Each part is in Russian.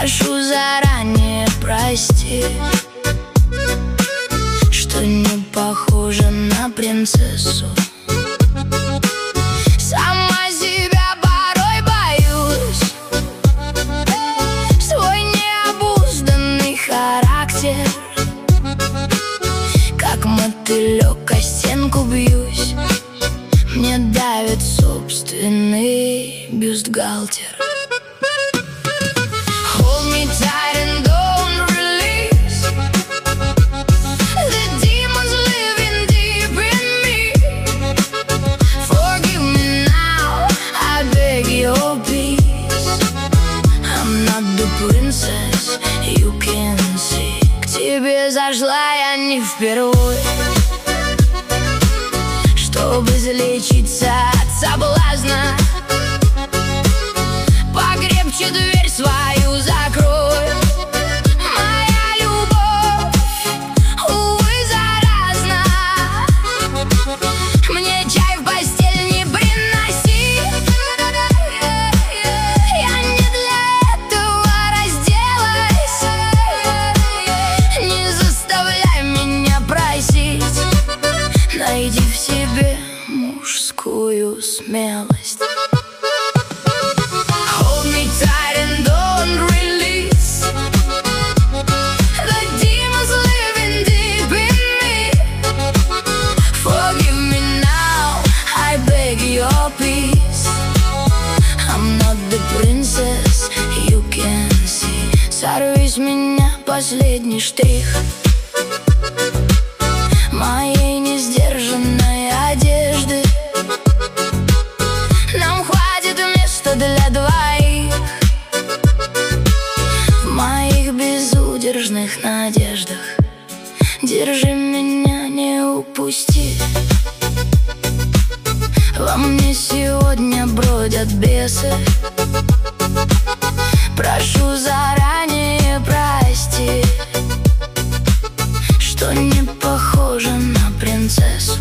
Прошу заранее прости, что не похожа на принцессу. Сама себя порой боюсь. Свой необузданный характер, как мотылек о стенку бьюсь. Мне давит собственный бюстгальтер. Hold me tight and don't release. The demons living deep in me. Forgive me now, I beg your peace. I'm not the princess you can see. К тебе зашла я не впервой, чтобы излечиться от соблазна. Покрепче дверь свою закрой. Моя любовь, увы, заразна. Мне чай в постель не приноси. Я не для этого разделась. Не заставляй меня просить. Найди в себе мужскую смелость. Hold me tight and don't release. The demons living deep in me. Forgive me now, I beg your peace. I'm not the princess you can see. Сорви с меня последний штрих моей несдержанной одежды. Нам хватит места для двоих в моих безудержных надеждах. Держи меня, не упусти. Во мне сегодня бродят бесы. Прошу заранее прости, что не похожа на принцессу.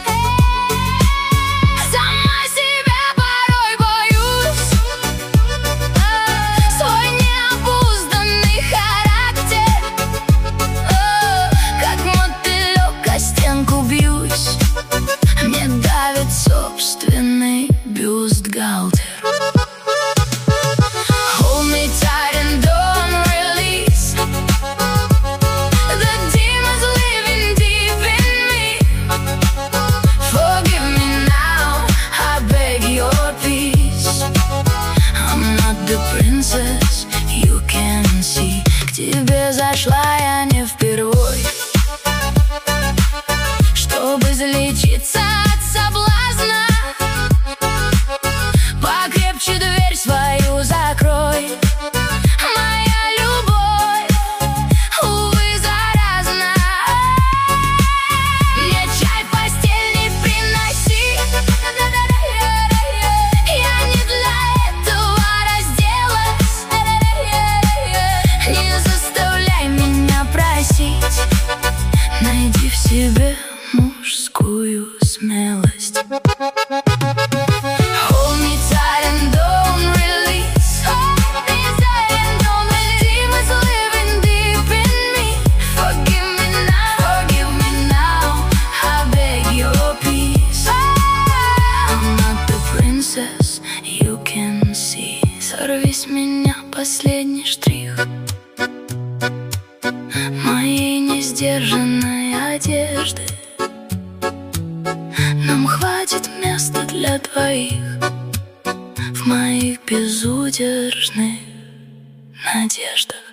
Сама себя порой боюсь. Свой необузданный характер, как мотылек о стенку бьюсь. Мне давит собственный бюстгальтер. Hold me tight and don't release. The demons living deep in me. Forgive me now, I beg your peace. I'm not the princess you can see. К тебе зашла я не впервой, чтобы излечиться от соблазна. Покрепче дверь свою закрой. Моя любовь, увы, заразна. Мне чай в постель не приноси. Я не для этого разделась. Не заставляй меня просить. Найди в себе мужскую смелость. Hold me tight and don't release. The demons living deep in me. Forgive me now, I beg your peace. I'm not the princess you can see. Сорви с меня последний штрих моей несдержанной одежды. Нам хватит места для двоих в моих безудержных надеждах.